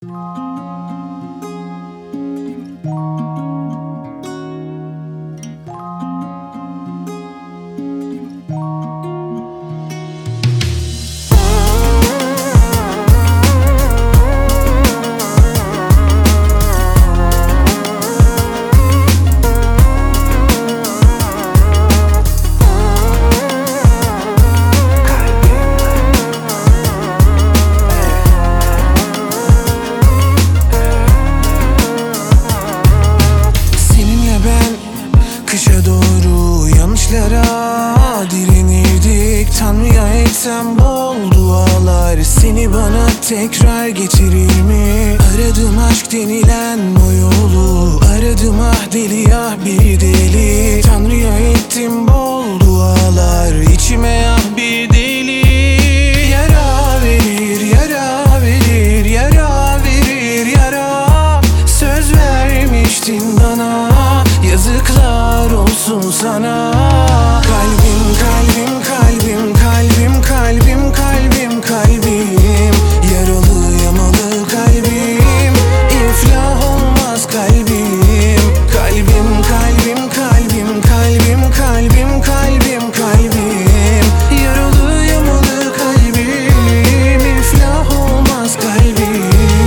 Kışa doğru yanlışlara direnirdik. Tanrı'ya etsem bol dualar seni bana tekrar getirir mi? Aradım aşk denilen o yolu, aradım ah deli ah bir deli. Tanrı'ya ettim bol dualar, içime ah bir deli. Yara verir, yara verir, yara verir, yara. Söz vermiştin bana, yazıklar olsun sana. Kalbim, kalbim, kalbim, kalbim, kalbim, kalbim, kalbim. Yaralı yamalı kalbim, iflah olmaz kalbim. Kalbim, kalbim, kalbim, kalbim, kalbim, kalbim, kalbim. Yaralı yamalı kalbim, iflah olmaz kalbim.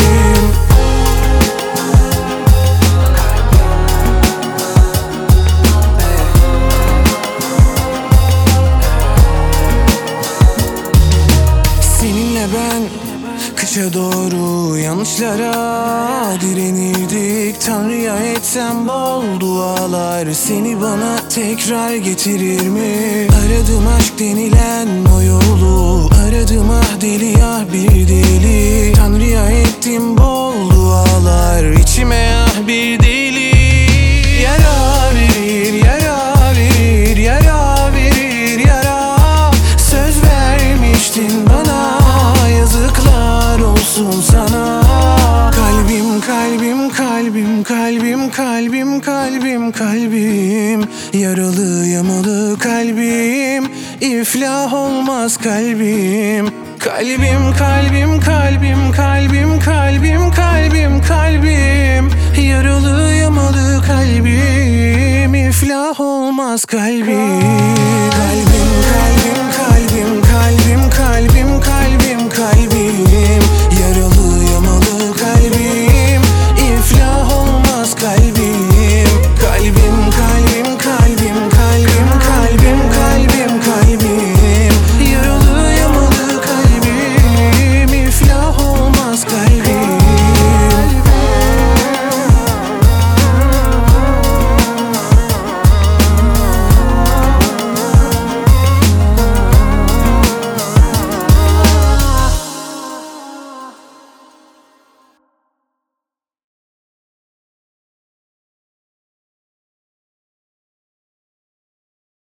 Ben kışa doğru yanlışlara direnirdik. Tanrı'ya etsem bol dualar seni bana tekrar getirir mi? Aradım aşk denilen o yolu, aradım ah deli ah bir deli. Tanrı'ya ettim bol dualar, içime ah bir deli. Yara verir, yara verir, yara verir, yara. Söz vermiştin bana, yazıklar olsun sana. Kalbim, kalbim, kalbim, kalbim, kalbim, kalbim, kalbim. Yaralı yamalı kalbim, iflah olmaz kalbim. Kalbim, kalbim, kalbim, kalbim, kalbim, kalbim, kalbim. Yaralı yamalı kalbim, iflah olmaz kalbim.